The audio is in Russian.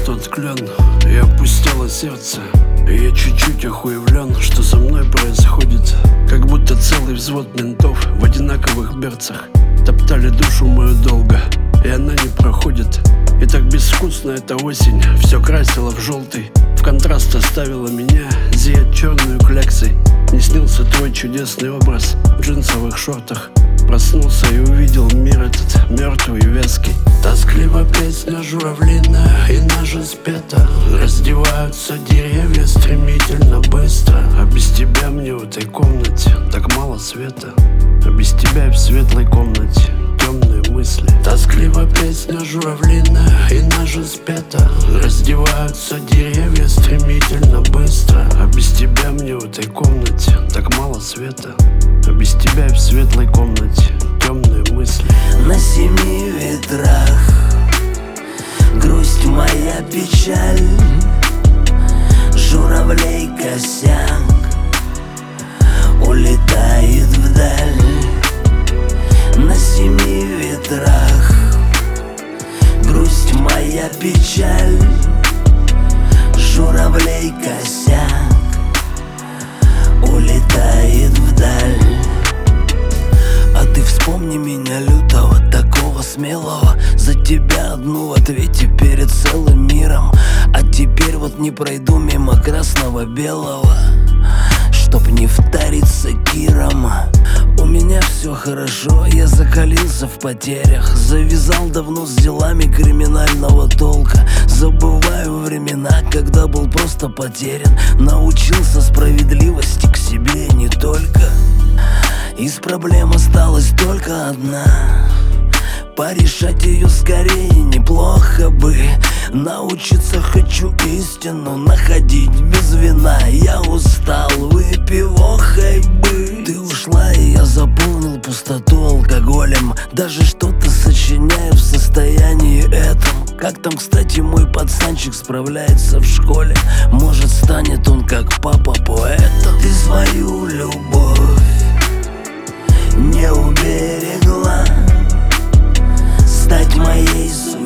тот клен, и опустело сердце. И я чуть-чуть охуевлен, что со мной происходит. Как будто целый взвод ментов в одинаковых берцах топтали душу мою долго, и она не проходит. И так безвкусно эта осень все красила в желтый, в контраст оставила меня зиять черную кляксой. Не снился твой чудесный образ в джинсовых шортах. Проснулся и увидел мир этот мертвый и вязкий. Тоскливо песня журавлиная и наша спета. Раздеваются деревья стремительно быстро. А без тебя мне в этой комнате так мало света. А без тебя и в светлой комнате темные мысли. Тоскливо песня журавлиная и наша спета. Раздеваются деревья стремительно быстро. А без тебя мне в этой комнате так мало света. А без тебя и в светлой комнате темные мысли. На 7 ветрах грусть моя, печаль, журавлей косяк улетает вдаль. На 7 ветрах грусть моя, печаль, журавлей косяк улетает вдаль. А ты вспомни меня лютого, такого смелого. За тебя одну в ответе перед целым миром. А теперь вот не пройду мимо красно-белого, чтоб не вториться Киром. У меня все хорошо, я закалился в потерях. Завязал давно с делами криминального толка. Забываю времена, когда был просто потерян. Научился справедливости к себе и не только. Из проблем осталась только одна. Порешать ее скорее неплохо бы. Научиться хочу истину находить без вина. Я устал, выпивохой бы. Ты ушла, и я заполнил пустоту алкоголем. Даже что-то сочиняю в состоянии этом. Как там, кстати, мой пацанчик справляется в школе? Может, станет он как папа поэтом. Ты свою любовь не уберегла. Стать моей судьбой